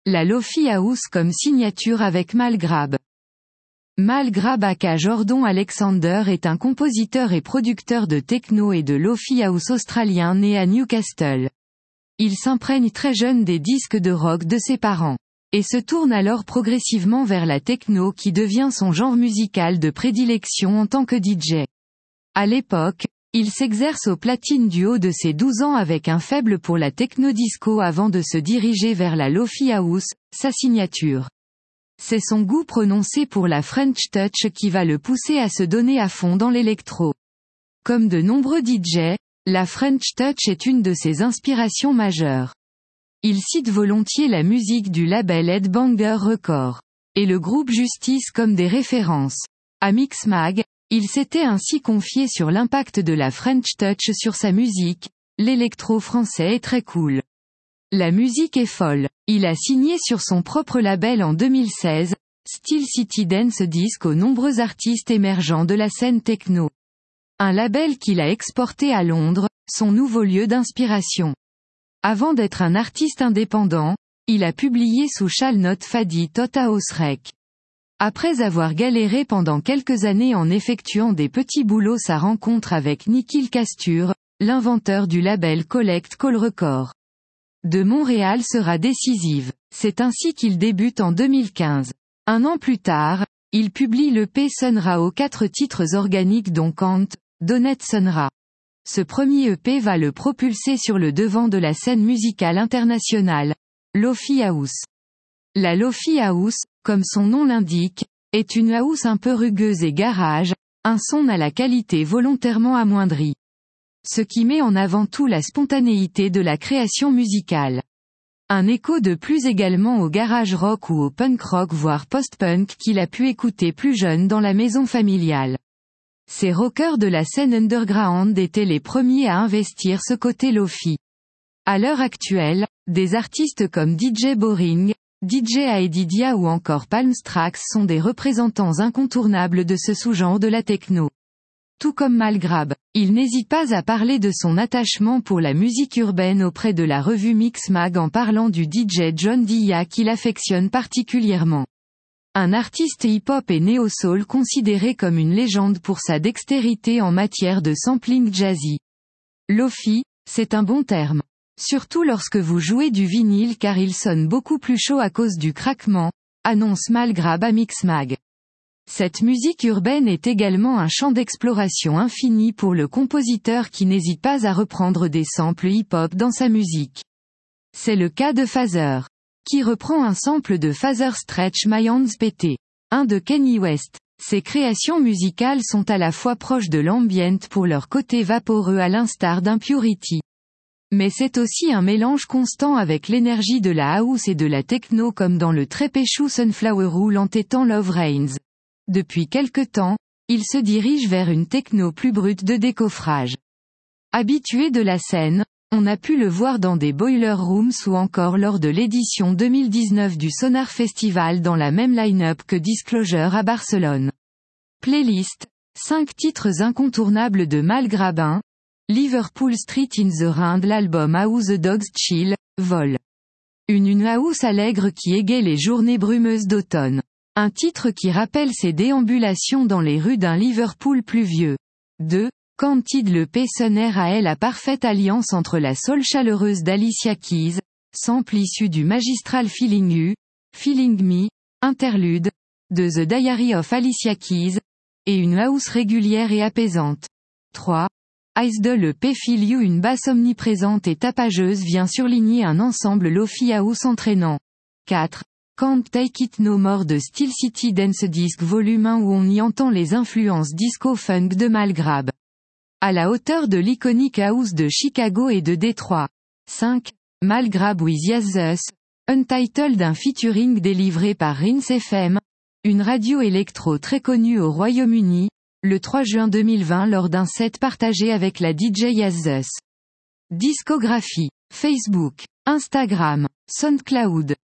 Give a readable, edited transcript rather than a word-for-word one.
La Lo-Fi House comme signature avec Mal Grab. Mal Grab aka Jordan Alexander est un compositeur et producteur de techno et de Lo-Fi House australien né à Newcastle. Il s'imprègne très jeune des disques de rock de ses parents, et se tourne alors progressivement vers la techno qui devient son genre musical de prédilection en tant que DJ. À l'époque, il s'exerce aux platines du haut de ses 12 ans avec un faible pour la techno-disco avant de se diriger vers la Lo-Fi House, sa signature. C'est son goût prononcé pour la French Touch qui va le pousser à se donner à fond dans l'électro. Comme de nombreux DJ, la French Touch est une de ses inspirations majeures. Il cite volontiers la musique du label Headbanger Records et le groupe Justice comme des références. À Mixmag, il s'était ainsi confié sur l'impact de la French Touch sur sa musique. L'électro français est très cool. La musique est folle. Il a signé sur son propre label en 2016, Steel City Dance Disc aux nombreux artistes émergents de la scène techno. Un label qu'il a exporté à Londres, son nouveau lieu d'inspiration. Avant d'être un artiste indépendant, il a publié sous Shalnot Fadi Tota House Rec. Après avoir galéré pendant quelques années en effectuant des petits boulots, sa rencontre avec Nikhil Kastur, l'inventeur du label Collect Call Records de Montréal sera décisive. C'est ainsi qu'il débute en 2015. Un an plus tard, il publie l'EP Sun Ra aux 4 titres organiques dont Kant, Donnet Sun Ra. Ce premier EP va le propulser sur le devant de la scène musicale internationale. Lo-Fi House. La Lo-Fi House, comme son nom l'indique, est une house un peu rugueuse et garage, un son à la qualité volontairement amoindrie. Ce qui met en avant tout la spontanéité de la création musicale. Un écho de plus également au garage rock ou au punk rock voire post-punk qu'il a pu écouter plus jeune dans la maison familiale. Ces rockers de la scène underground étaient les premiers à investir ce côté lo-fi. À l'heure actuelle, des artistes comme DJ Boring, DJ Aedidia ou encore Palmstrax sont des représentants incontournables de ce sous-genre de la techno. Tout comme Mal Grab, il n'hésite pas à parler de son attachement pour la musique urbaine auprès de la revue Mixmag en parlant du DJ John Dia qu'il affectionne particulièrement. Un artiste hip-hop et néo-soul considéré comme une légende pour sa dextérité en matière de sampling jazzy. Lo-fi, c'est un bon terme. Surtout lorsque vous jouez du vinyle car il sonne beaucoup plus chaud à cause du craquement, annonce Mal Grab à Mixmag. Cette musique urbaine est également un champ d'exploration infini pour le compositeur qui n'hésite pas à reprendre des samples hip-hop dans sa musique. C'est le cas de Phaser, qui reprend un sample de Phaser Stretch My Hands PT, un de Kanye West. Ses créations musicales sont à la fois proches de l'ambient pour leur côté vaporeux à l'instar d'Impurity. Mais c'est aussi un mélange constant avec l'énergie de la house et de la techno comme dans le très péchou Sunflower ou l'entêtant Love Reigns. Depuis quelque temps, il se dirige vers une techno plus brute de décoffrage. Habitué de la scène, on a pu le voir dans des boiler rooms ou encore lors de l'édition 2019 du Sonar Festival dans la même line-up que Disclosure à Barcelone. Playlist, 5 titres incontournables de Mal Grab 1, Liverpool Street in the Rind l'album How the Dogs Chill, Vol. Une house allègre qui égaye les journées brumeuses d'automne. Un titre qui rappelle ses déambulations dans les rues d'un Liverpool pluvieux. 2. Candid le P sonnaire à elle la parfaite alliance entre la soul chaleureuse d'Alicia Keys, sample issu du magistral Feeling You, Feeling Me, interlude, de The Diary of Alicia Keys, et une house régulière et apaisante. 3. Ice de le P Feel You une basse omniprésente et tapageuse vient surligner un ensemble lo-fi house entraînant. 4. Can't Take It No More de Steel City Dance Disc Volume 1 où on y entend les influences disco-funk de Mal Grab. À la hauteur de l'iconique house de Chicago et de Détroit. 5. Mal Grab with Yazzus, Untitled un featuring délivré par Rinse FM, une radio électro très connue au Royaume-Uni, le 3 juin 2020 lors d'un set partagé avec la DJ Yazzus. Discographie, Facebook, Instagram, SoundCloud.